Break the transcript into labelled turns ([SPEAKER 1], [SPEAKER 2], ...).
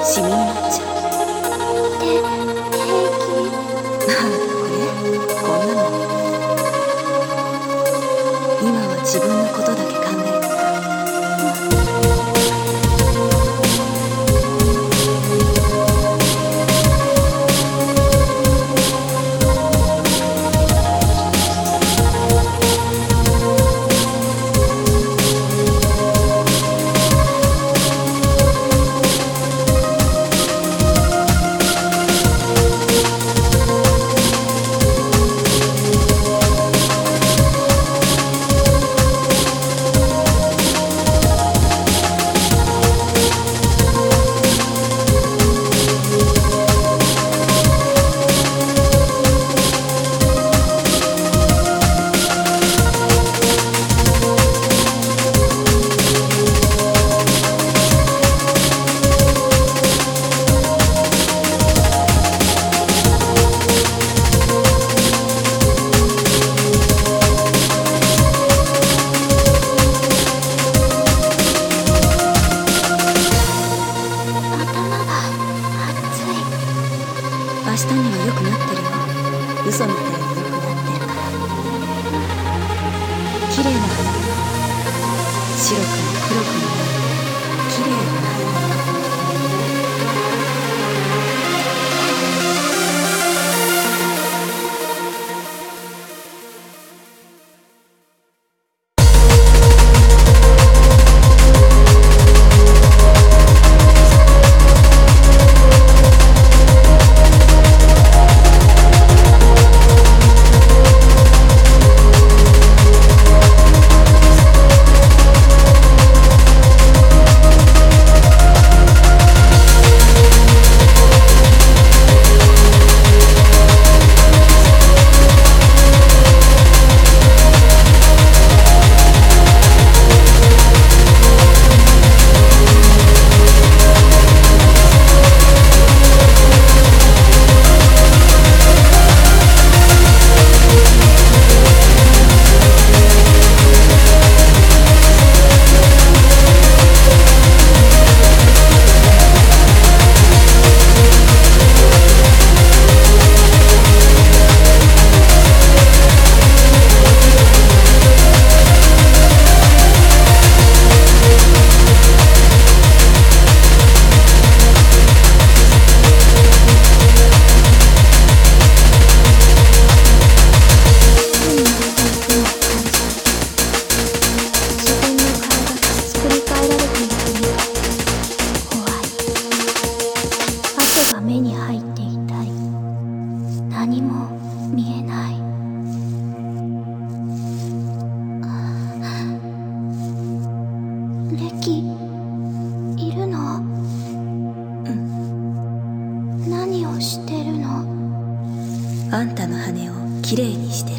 [SPEAKER 1] シミになっちゃう。
[SPEAKER 2] 平気？
[SPEAKER 1] こんなの今は自分のことだけ考えてな。明日には良くなってるよ。嘘みたいに良くなってるから。綺麗な花よ。白くも黒くもない綺麗な花よ。
[SPEAKER 2] 目に入っていたい。何も見えない。レキ、いるの？
[SPEAKER 1] うん。
[SPEAKER 2] 何をしてるの？
[SPEAKER 1] あんたの羽をきれいにしてる。